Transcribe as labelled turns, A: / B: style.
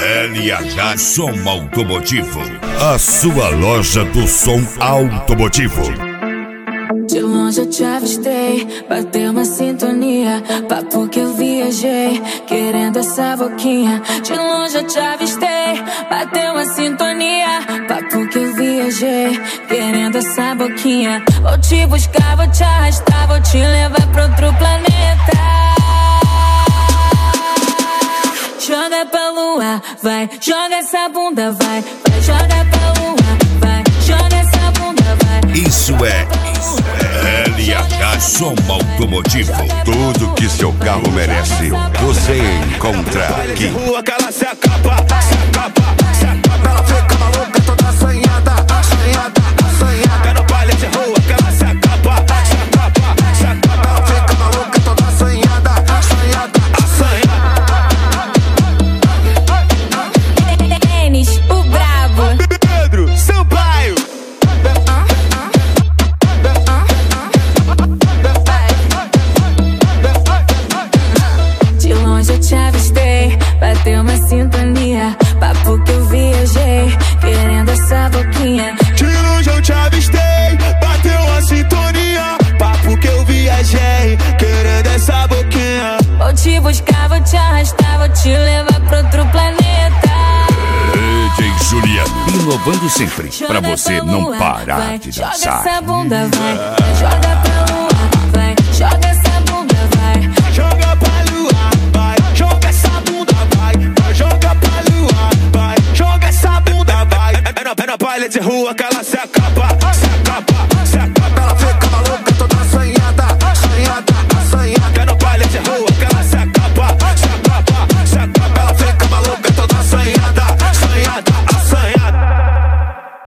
A: LH Som Automotivo, a sua loja do som automotivo.
B: De longe eu te avistei, bateu uma sintonia, papo que eu viajei, querendo essa boquinha. De longe eu te avistei, bateu uma sintonia, papo que eu viajei, querendo essa boquinha. Vou te buscar, vou te arrastar, vou te levar pra outro planeta. Joga pra lua, vai, joga essa bunda, vai, vai, joga pra lua, vai, joga essa bunda, vai.
A: Isso é LH Som Automotivo.
C: Tudo que seu carro merece, você encontra aqui.
D: Rua que ela se acaba, se acaba, se acaba. Ela fica maluca, toda assanhada, assanhada, assanhada. É no baile de rua que ela se acaba, se acaba, se acaba. Ela fica maluca, toda assanhada, assanhada, assanhada.
B: Enes, o brabo.
D: Pedro Sampaio.
B: De longe eu te avistei, bateu uma sintonia, papo que eu viajei, querendo essa boquinha.
D: De longe eu te avistei, bateu uma sintonia, papo que eu viajei, querendo essa boquinha.
B: Vou te buscar, vou te arrastar, vou te levar pra outro planeta.
A: DJ Juliano, inovando sempre, pra você não parar de
B: Joga
A: dançar.
B: essa bunda, vai, vai, joga pra lua, vai, joga essa bunda, vai.
D: Joga pra lua, vai, joga essa bunda, vai, vai, joga pra lua, vai, joga essa bunda, vai. É na baile de rua que ela se acaba.